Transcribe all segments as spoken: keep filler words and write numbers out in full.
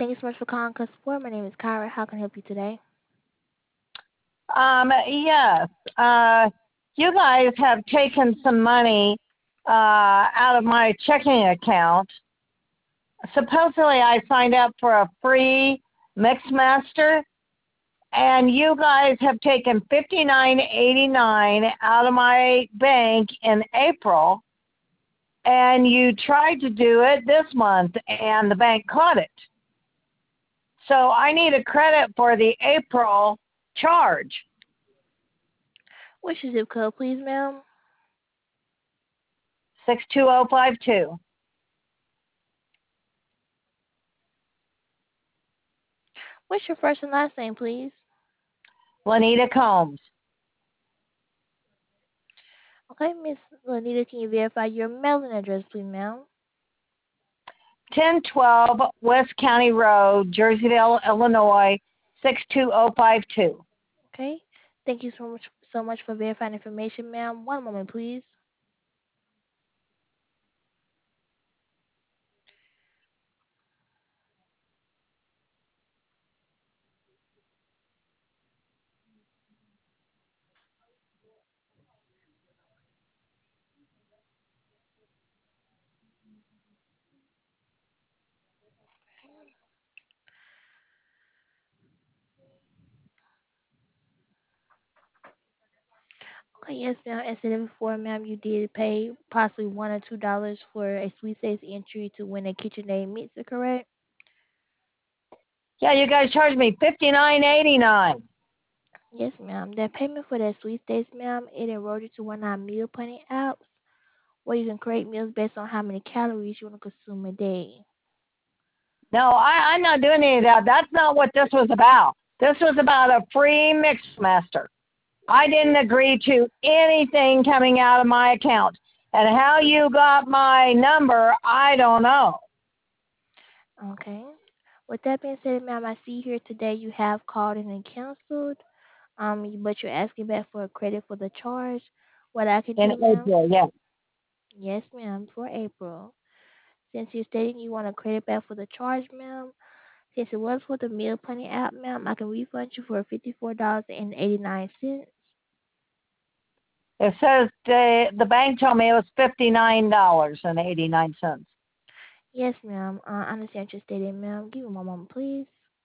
Thank you so much for calling Customer Support. My name is Kyra. How can I help you today? Um, yes. Uh, you guys have taken some money uh, out of my checking account. Supposedly, I signed up for a free Mixmaster, and you guys have taken fifty nine eighty nine out of my bank in April, and you tried to do it this month, and the bank caught it. So I need a credit for the April charge. What's your zip code, please, ma'am? six two zero five two. What's your first and last name, please? Lanita Combs. Okay, Miss Lanita, can you verify your mailing address, please, ma'am? ten twelve West County Road, Jerseyville, Illinois, six two zero five two. Okay. Thank you so much so much for verifying information, ma'am. One moment, please. Okay, yes, ma'am. As stated before, ma'am, you did pay possibly one or two dollars for a sweepstakes entry to win a KitchenAid mixer, correct? Yeah, you guys charged me fifty nine eighty nine. Yes, ma'am. That payment for that sweepstakes, ma'am, it enrolled you to one of our meal planning apps where you can create meals based on how many calories you want to consume a day. No, I, I'm not doing any of that. That's not what this was about. This was about a free Mixmaster. I didn't agree to anything coming out of my account. And how you got my number, I don't know. Okay. With that being said, ma'am, I see here today you have called in and canceled. Um, but you're asking back for a credit for the charge. What I can In do, ma'am? April, yes. Yes, ma'am, for April. Since you're stating you want a credit back for the charge, ma'am, since it was for the meal planning app, ma'am, I can refund you for fifty-four dollars and eighty-nine cents. It says the, the bank told me it was fifty nine dollars and eighty nine cents. Yes, ma'am. Uh, I understand what you're stating, ma'am. Give me one moment, please.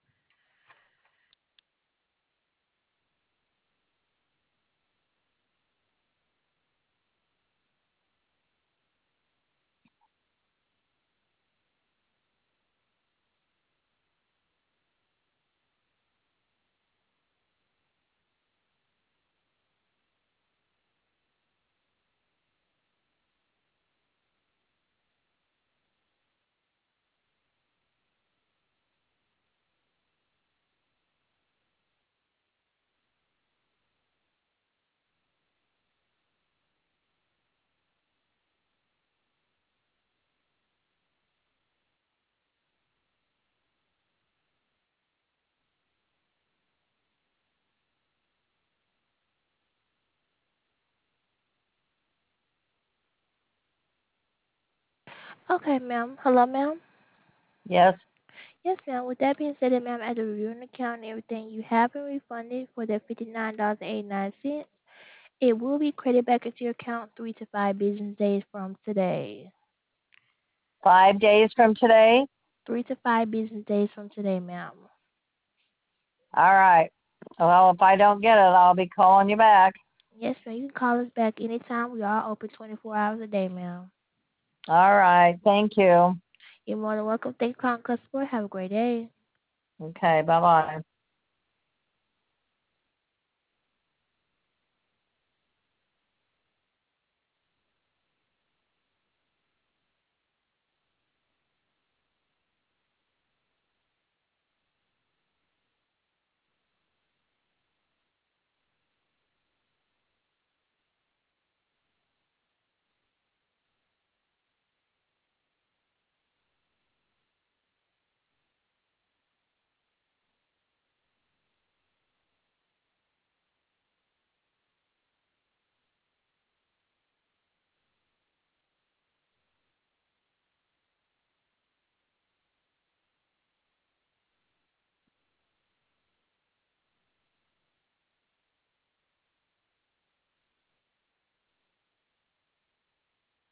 Okay, ma'am. Hello, ma'am. Yes. Yes, ma'am. With that being said, ma'am, after reviewing the account and everything, you have been refunded for that fifty-nine dollars and eighty-nine cents. It will be credited back into your account three to five business days from today. Five days from today. Three to five business days from today, ma'am. All right. Well, if I don't get it, I'll be calling you back. Yes, ma'am. You can call us back anytime. We are open twenty-four hours a day, ma'am. All right. Thank you. You're more than welcome. Thank you for calling customer. Have a great day. Okay. Bye bye.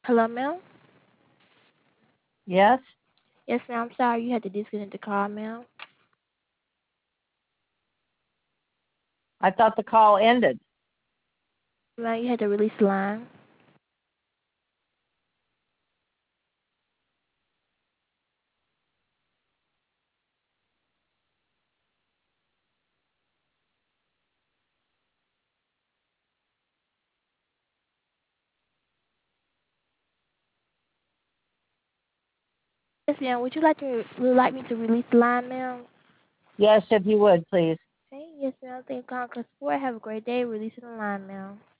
Hello, ma'am? Yes? Yes, ma'am. I'm sorry you had to disconnect the call, ma'am. I thought the call ended. Ma'am, you had to release the line. Yes, ma'am. Would you like to would like me to release the line, ma'am? Yes, if you would, please. Okay. Yes, ma'am. Thank you, Conquest Sport. Have a great day. Releasing the line, ma'am.